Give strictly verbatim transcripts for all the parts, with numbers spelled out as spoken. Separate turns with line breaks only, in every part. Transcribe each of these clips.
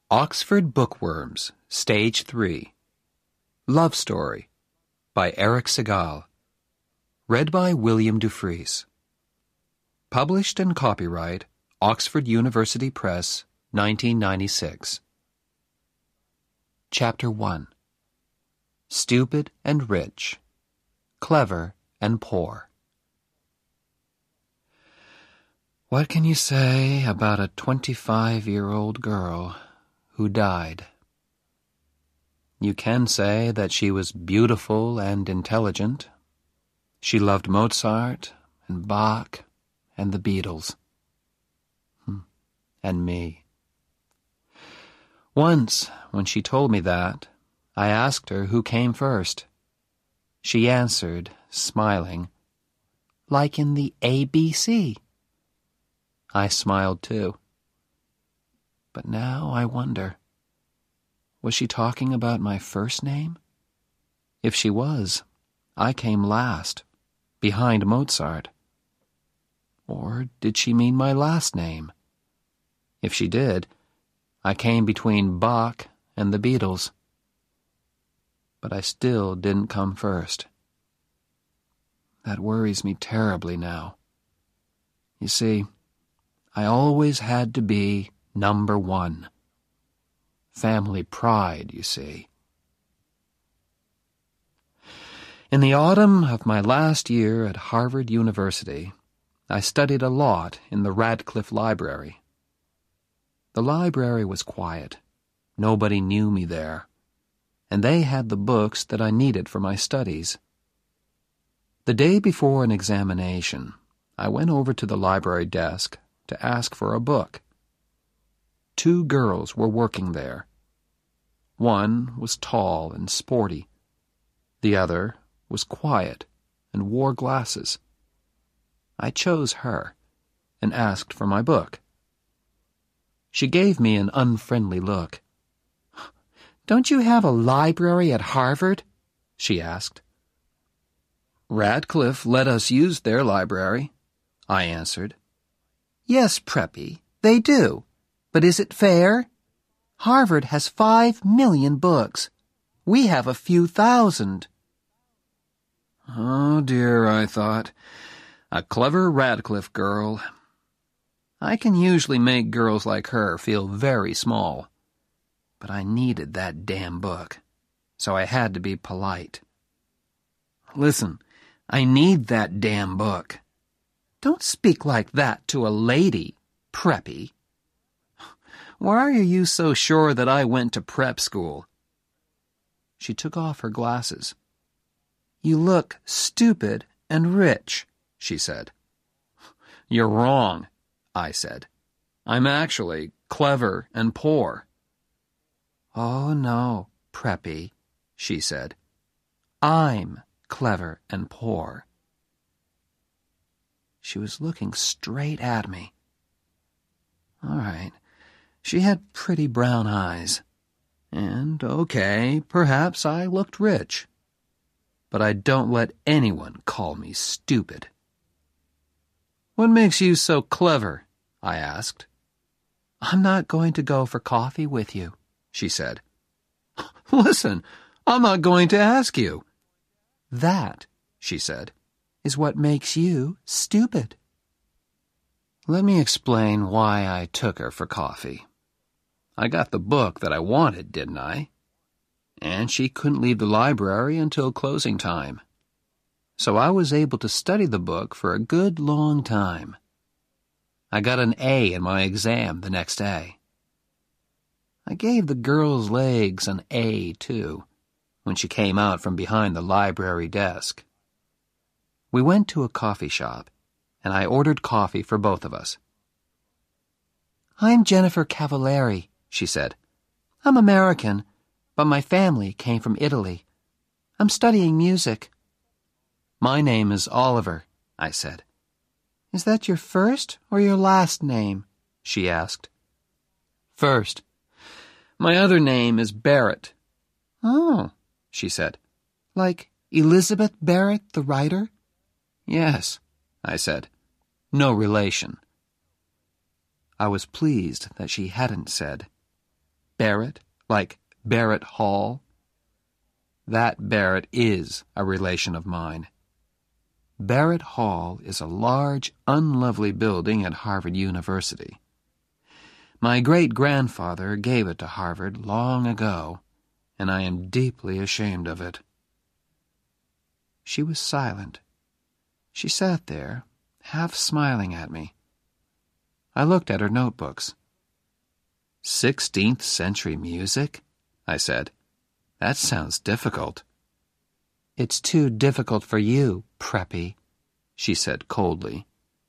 Oxford Bookworms, Stage three. Love Story by Eric Segal. Read by William Dufries. Published and copyright Oxford University Press, nineteen ninety-six. Chapter one. Stupid and Rich. Clever and Poor. What can you say about a twenty-five-year-old girl who died? You can say that she was beautiful and intelligent. She loved Mozart and Bach and the Beatles. Hmm. And me. Once, when she told me that, I asked her who came first. She answered, smiling, "Like in the A B C." I smiled too. But now I wonder, was she talking about my first name? If she was, I came last, behind Mozart. Or did she mean my last name? If she did, I came between Bach and the Beatles. But I still didn't come first. That worries me terribly now. You see, I always had to be number one. Family pride, you see. In the autumn of my last year at Harvard University, I studied a lot in the Radcliffe Library. The library was quiet. Nobody knew me there, and they had the books that I needed for my studies. The day before an examination, I went over to the library desk to ask for a book. Two girls were working there. One was tall and sporty. The other was quiet and wore glasses. I chose her and asked for my book. She gave me an unfriendly look. "Don't you have a library at Harvard?" she asked. "Radcliffe let us use their library," I answered. "Yes, Preppy, they do. But is it fair? Harvard has five million books. We have a few thousand." Oh dear, I thought. A clever Radcliffe girl. I can usually make girls like her feel very small. But I needed that damn book, so I had to be polite. "Listen, I need that damn book." "Don't speak like that to a lady, Preppy." "Why are you so sure that I went to prep school?" She took off her glasses. "You look stupid and rich," she said. "You're wrong," I said. "I'm actually clever and poor." "Oh, no, Preppy," she said. "I'm clever and poor." She was looking straight at me. All right, she had pretty brown eyes. And, okay, perhaps I looked rich. But I don't let anyone call me stupid. "What makes you so clever?" I asked. "I'm not going to go for coffee with you," she said. "Listen, I'm not going to ask you." "That," she said, "is what makes you stupid." Let me explain why I took her for coffee. I got the book that I wanted, didn't I? And she couldn't leave the library until closing time. So I was able to study the book for a good long time. I got an A in my exam the next day. I gave the girl's legs an A, too, when she came out from behind the library desk. We went to a coffee shop, and I ordered coffee for both of us. "I'm Jennifer Cavallari," she said. "I'm American, but my family came from Italy. I'm studying music." "My name is Oliver," I said. "Is that your first or your last name?" she asked. "First. My other name is Barrett." "Oh," she said. "Like Elizabeth Barrett, the writer?" "Yes," I said. "No relation." I was pleased that she hadn't said, Barrett, like Barrett Hall? That Barrett is a relation of mine. Barrett Hall is a large, unlovely building at Harvard University. My great-grandfather gave it to Harvard long ago, and I am deeply ashamed of it. She was silent. She sat there, half smiling at me. I looked at her notebooks. Sixteenth century music? I said. That sounds difficult. It's too difficult for you, Preppy, she said coldly.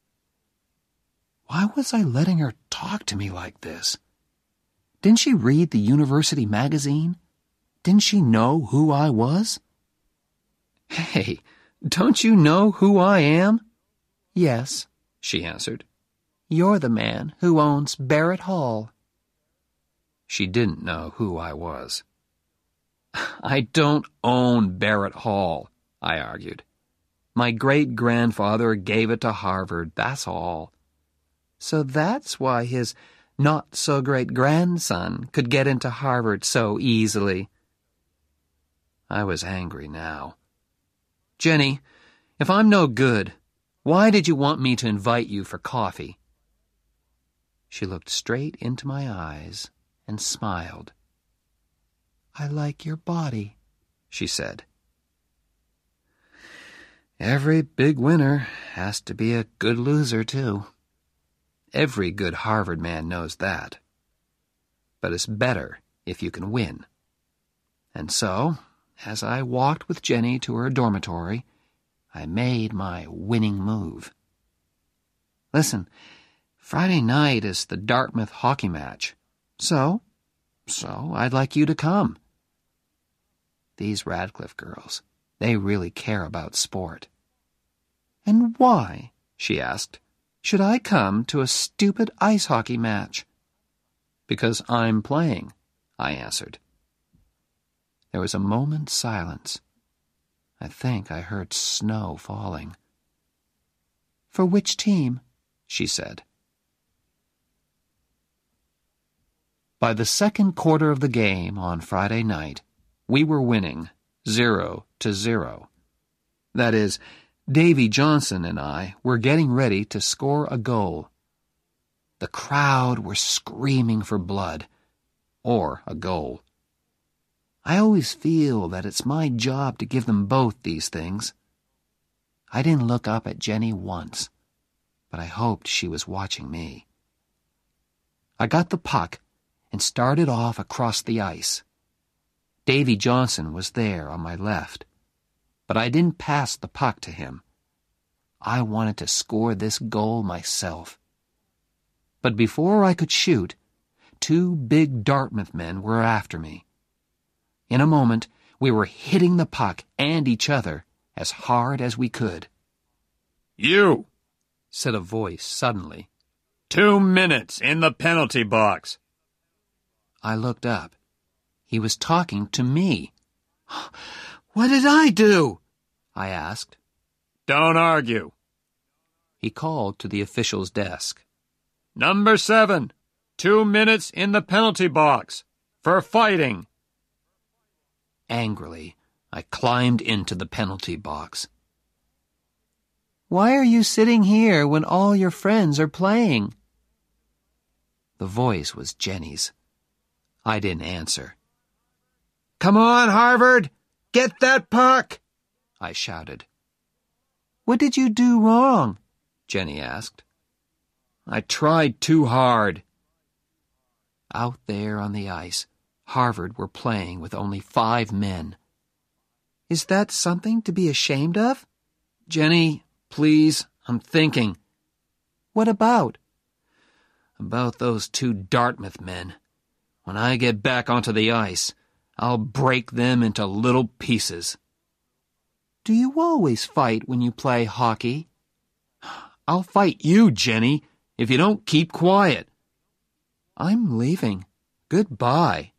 Why was I letting her talk to me like this? Didn't she read the university magazine? Didn't she know who I was? Hey, don't you know who I am? Yes, she answered. You're the man who owns Barrett Hall. She didn't know who I was. I don't own Barrett Hall, I argued. My great-grandfather gave it to Harvard, that's all. So that's why his not-so-great-grandson could get into Harvard so easily. I was angry now. Jenny, if I'm no good, why did you want me to invite you for coffee? She looked straight into my eyes and smiled. I like your body, she said. Every big winner has to be a good loser, too. Every good Harvard man knows that. But it's better if you can win. And so, as I walked with Jenny to her dormitory, I made my winning move. Listen, Friday night is the Dartmouth hockey match. So, so I'd like you to come. These Radcliffe girls, they really care about sport. And why, she asked, should I come to a stupid ice hockey match? Because I'm playing, I answered. There was a moment's silence. I think I heard snow falling. For which team? She said. By the second quarter of the game on Friday night, we were winning, zero to zero. That is, Davy Johnson and I were getting ready to score a goal. The crowd were screaming for blood, or a goal. I always feel that it's my job to give them both these things. I didn't look up at Jenny once, but I hoped she was watching me. I got the puck and started off across the ice. Davy Johnson was there on my left, but I didn't pass the puck to him. I wanted to score this goal myself. But before I could shoot, two big Dartmouth men were after me. In a moment, we were hitting the puck and each other as hard as we could.
You,
said a voice suddenly.
Two minutes in the penalty box.
I looked up. He was talking to me. What did I do? I asked.
Don't argue.
He called to the official's desk.
Number seven, two minutes in the penalty box for fighting.
Angrily, I climbed into the penalty box. Why are you sitting here when all your friends are playing? The voice was Jenny's. I didn't answer. Come on, Harvard! Get that puck! I shouted. What did you do wrong? Jenny asked. I tried too hard. Out there on the ice, Harvard were playing with only five men. Is that something to be ashamed of? Jenny, please, I'm thinking. What about? About those two Dartmouth men. When I get back onto the ice, I'll break them into little pieces. Do you always fight when you play hockey? I'll fight you, Jenny, if you don't keep quiet. I'm leaving. Goodbye.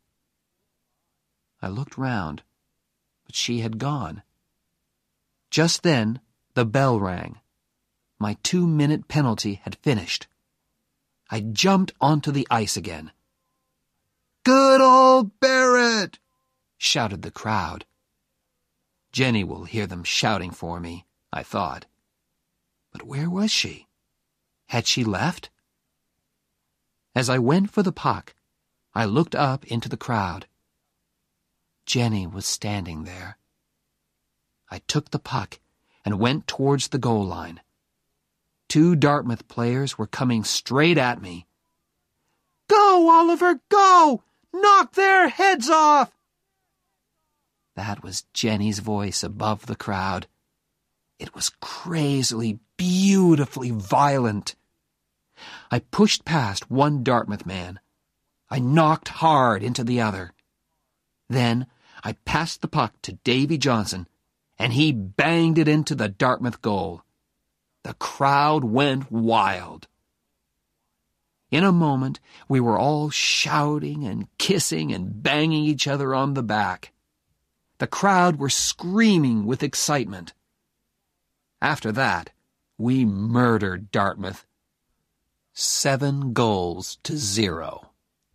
I looked round, but she had gone. Just then, the bell rang. My two-minute penalty had finished. I jumped onto the ice again. Good old Barrett!" shouted the crowd. Jenny will hear them shouting for me, I thought. But where was she? Had she left? As I went for the puck, I looked up into the crowd. Jenny was standing there. I took the puck and went towards the goal line. Two Dartmouth players were coming straight at me. "Go, Oliver, go! Knock their heads off!" That was Jenny's voice above the crowd. It was crazily, beautifully violent. I pushed past one Dartmouth man. I knocked hard into the other. Then I passed the puck to Davy Johnson, and he banged it into the Dartmouth goal. The crowd went wild. In a moment, we were all shouting and kissing and banging each other on the back. The crowd were screaming with excitement. After that, we murdered Dartmouth. Seven goals to zero.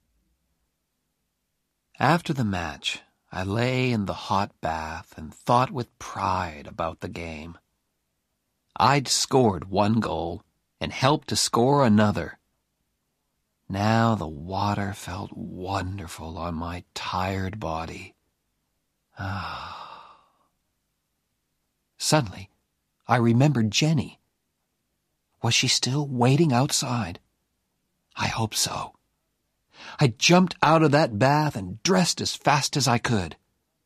After the match, I lay in the hot bath and thought with pride about the game. I'd scored one goal and helped to score another. Now the water felt wonderful on my tired body. Ah. Suddenly, I remembered Jenny. Was she still waiting outside? I hope so. I jumped out of that bath and dressed as fast as I could.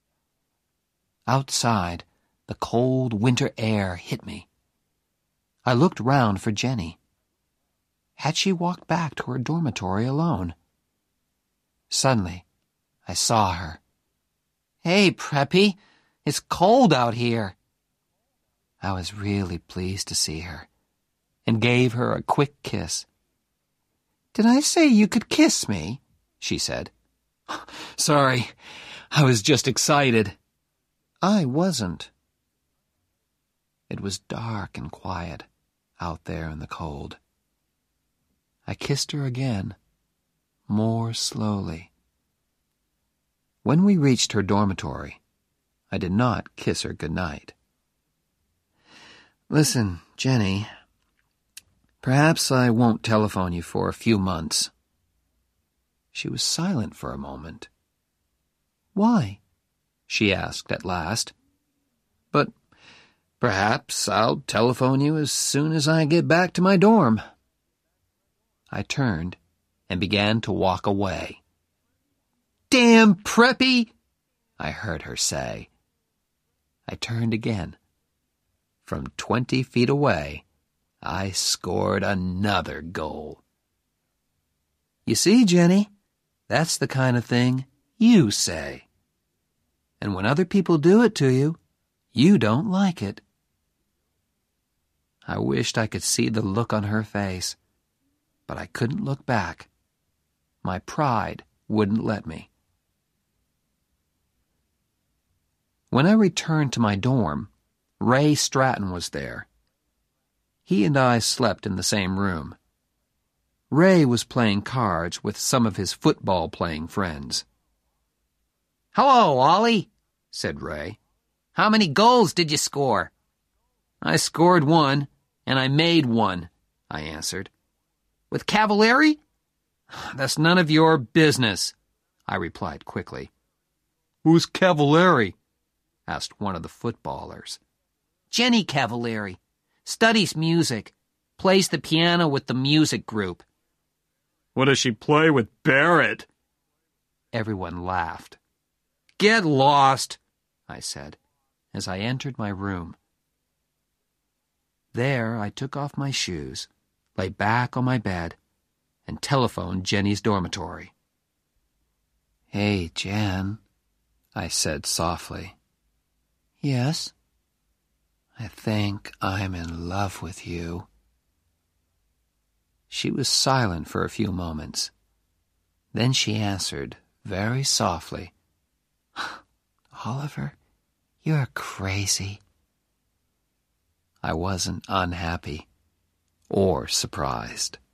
Outside, the cold winter air hit me. I looked round for Jenny. Had she walked back to her dormitory alone? Suddenly, I saw her. "Hey, Preppy, it's cold out here." I was really pleased to see her, and gave her a quick kiss. "Did I say you could kiss me?" she said. "Sorry, I was just excited." I wasn't. It was dark and quiet out there in the cold. I kissed her again, more slowly. When we reached her dormitory, I did not kiss her goodnight. "Listen, Jenny, perhaps I won't telephone you for a few months." She was silent for a moment. "Why?" she asked at last. "But perhaps I'll telephone you as soon as I get back to my dorm." I turned and began to walk away. "Damn Preppy!" I heard her say. I turned again. From twenty feet away, I scored another goal. You see, Jenny, that's the kind of thing you say. And when other people do it to you, you don't like it. I wished I could see the look on her face, but I couldn't look back. My pride wouldn't let me. When I returned to my dorm, Ray Stratton was there. He and I slept in the same room. Ray was playing cards with some of his football-playing friends. "Hello, Ollie," said Ray. "How many goals did you score?" "I scored one, and I made one," I answered. "With Cavalieri?" "That's none of your business," I replied quickly. "Who's Cavalieri?" asked one of the footballers. "Jenny Cavalieri. Studies music. Plays the piano with the music group." "What does she play with Barrett?" Everyone laughed. "Get lost," I said, as I entered my room. There I took off my shoes, lay back on my bed, and telephoned Jenny's dormitory. "Hey, Jen," I said softly. "Yes?" "I think I'm in love with you." She was silent for a few moments. Then she answered, very softly, "Oliver, you're crazy." I wasn't unhappy or surprised.